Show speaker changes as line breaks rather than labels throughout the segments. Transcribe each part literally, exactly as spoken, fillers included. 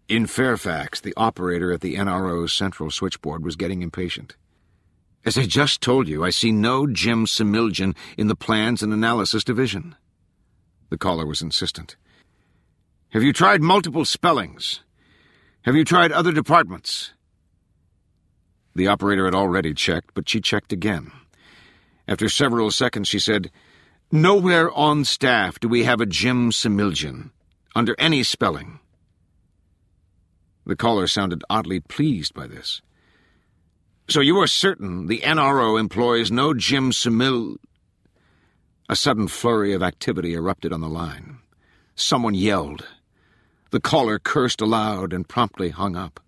In Fairfax, the operator at the N R O's central switchboard was getting impatient. "As I just told you, I see no Jim Similjan in the Plans and Analysis Division." The caller was insistent. "Have you tried multiple spellings? Have you tried other departments?" The operator had already checked, but she checked again. After several seconds, she said, "Nowhere on staff do we have a Jim Similjan, under any spelling." The caller sounded oddly pleased by this. "So you are certain the N R O employs no Jim Simil—" A sudden flurry of activity erupted on the line. Someone yelled. The caller cursed aloud and promptly hung up.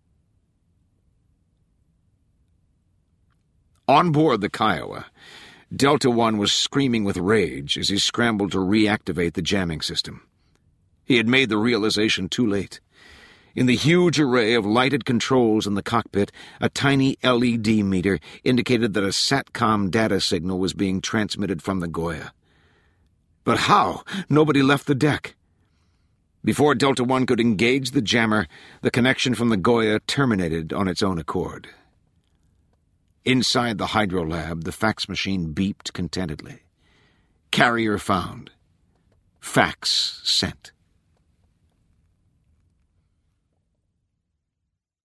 On board the Kiowa, Delta One was screaming with rage as he scrambled to reactivate the jamming system. He had made the realization too late. In the huge array of lighted controls in the cockpit, a tiny L E D meter indicated that a SATCOM data signal was being transmitted from the Goya. But how? Nobody left the deck. Before Delta One could engage the jammer, the connection from the Goya terminated on its own accord. Inside the hydrolab, the fax machine beeped contentedly. Carrier found. Fax sent.